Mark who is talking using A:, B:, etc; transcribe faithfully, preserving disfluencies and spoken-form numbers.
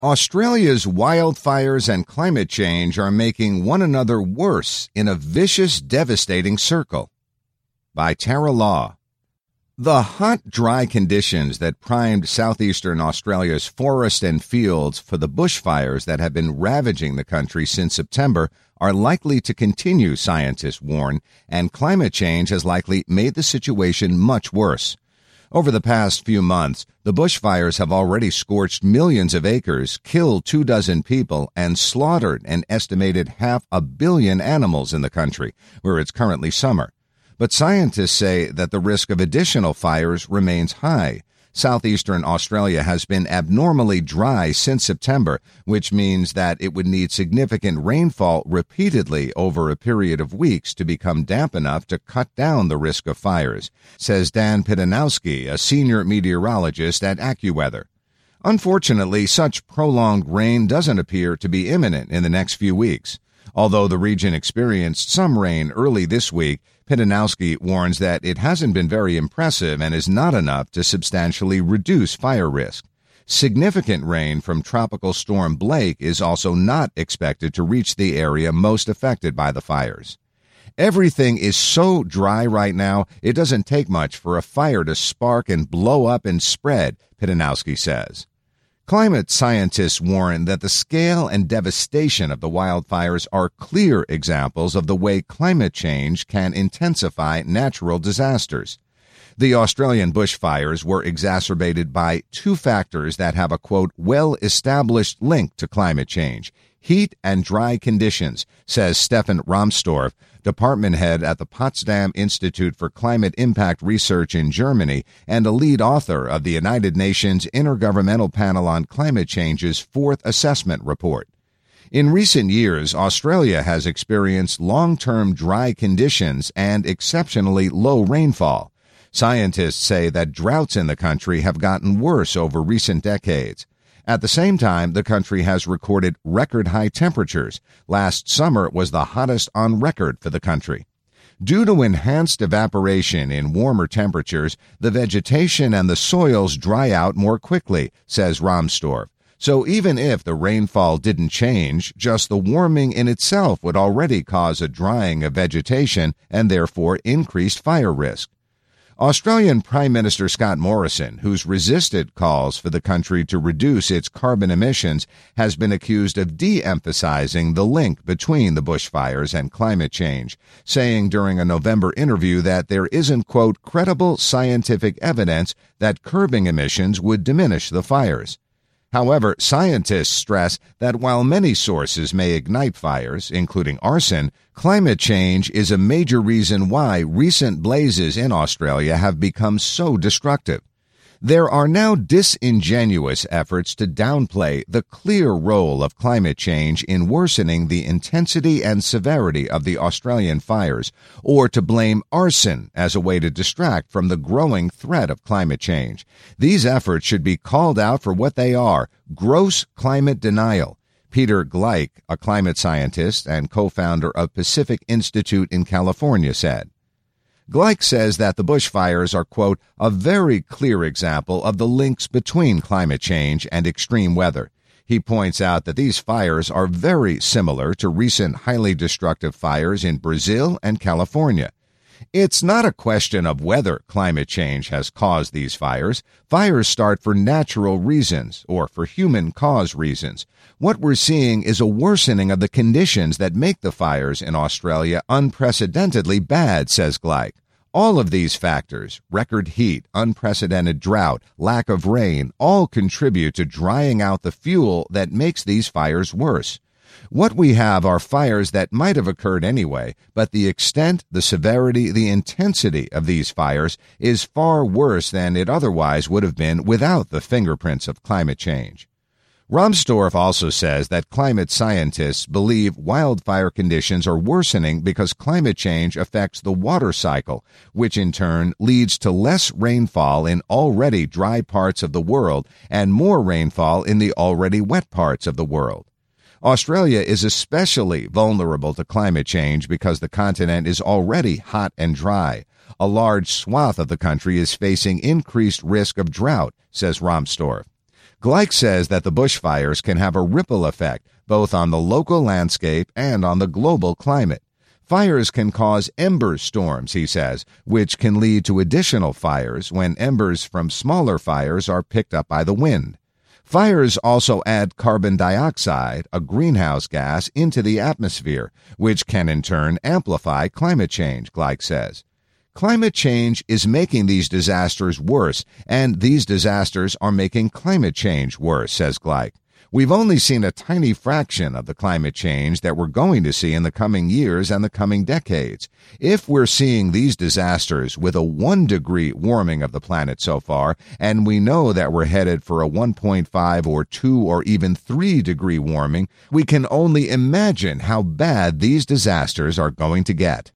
A: Australia's wildfires and climate change are making one another worse in a vicious, devastating circle. By Tara Law. The hot, dry conditions that primed southeastern Australia's forests and fields for the bushfires that have been ravaging the country since September are likely to continue, scientists warn, and climate change has likely made the situation much worse. Over the past few months, the bushfires have already scorched millions of acres, killed two dozen people, and slaughtered an estimated half a billion animals in the country, where it's currently summer. But scientists say that the risk of additional fires remains high. Southeastern Australia has been abnormally dry since September, which means that it would need significant rainfall repeatedly over a period of weeks to become damp enough to cut down the risk of fires, says Dan Pitanowski, a senior meteorologist at AccuWeather. Unfortunately, such prolonged rain doesn't appear to be imminent in the next few weeks. Although the region experienced some rain early this week, Pitanowski warns that it hasn't been very impressive and is not enough to substantially reduce fire risk. Significant rain from Tropical Storm Blake is also not expected to reach the area most affected by the fires. Everything is so dry right now, it doesn't take much for a fire to spark and blow up and spread, Pitanowski says. Climate scientists warn that the scale and devastation of the wildfires are clear examples of the way climate change can intensify natural disasters. The Australian bushfires were exacerbated by two factors that have a, quote, well-established link to climate change: heat and dry conditions, says Stefan Rahmstorf, department head at the Potsdam Institute for Climate Impact Research in Germany and a lead author of the United Nations Intergovernmental Panel on Climate Change's fourth assessment report. In recent years, Australia has experienced long-term dry conditions and exceptionally low rainfall. Scientists say that droughts in the country have gotten worse over recent decades. At the same time, the country has recorded record-high temperatures. Last summer was the hottest on record for the country. Due to enhanced evaporation in warmer temperatures, the vegetation and the soils dry out more quickly, says Rahmstorf. So even if the rainfall didn't change, just the warming in itself would already cause a drying of vegetation and therefore increased fire risk. Australian Prime Minister Scott Morrison, who's resisted calls for the country to reduce its carbon emissions, has been accused of de-emphasizing the link between the bushfires and climate change, saying during a November interview that there isn't, quote, credible scientific evidence that curbing emissions would diminish the fires. However, scientists stress that while many sources may ignite fires, including arson, climate change is a major reason why recent blazes in Australia have become so destructive. There are now disingenuous efforts to downplay the clear role of climate change in worsening the intensity and severity of the Australian fires, or to blame arson as a way to distract from the growing threat of climate change. These efforts should be called out for what they are: gross climate denial. Peter Gleick, a climate scientist and co-founder of Pacific Institute in California, said. Gleick says that the bushfires are, quote, a very clear example of the links between climate change and extreme weather. He points out that these fires are very similar to recent highly destructive fires in Brazil and California. It's not a question of whether climate change has caused these fires. Fires start for natural reasons or for human-caused reasons. What we're seeing is a worsening of the conditions that make the fires in Australia unprecedentedly bad, says Gleick. All of these factors, record heat, unprecedented drought, lack of rain, all contribute to drying out the fuel that makes these fires worse. What we have are fires that might have occurred anyway, but the extent, the severity, the intensity of these fires is far worse than it otherwise would have been without the fingerprints of climate change. Rahmstorf also says that climate scientists believe wildfire conditions are worsening because climate change affects the water cycle, which in turn leads to less rainfall in already dry parts of the world and more rainfall in the already wet parts of the world. Australia is especially vulnerable to climate change because the continent is already hot and dry. A large swath of the country is facing increased risk of drought, says Rahmstorf. Gleich says that the bushfires can have a ripple effect both on the local landscape and on the global climate. Fires can cause ember storms, he says, which can lead to additional fires when embers from smaller fires are picked up by the wind. Fires also add carbon dioxide, a greenhouse gas, into the atmosphere, which can in turn amplify climate change, Gleich says. Climate change is making these disasters worse, and these disasters are making climate change worse, says Gleich. We've only seen a tiny fraction of the climate change that we're going to see in the coming years and the coming decades. If we're seeing these disasters with a one degree warming of the planet so far, and we know that we're headed for a one point five or two or even three degree warming, we can only imagine how bad these disasters are going to get.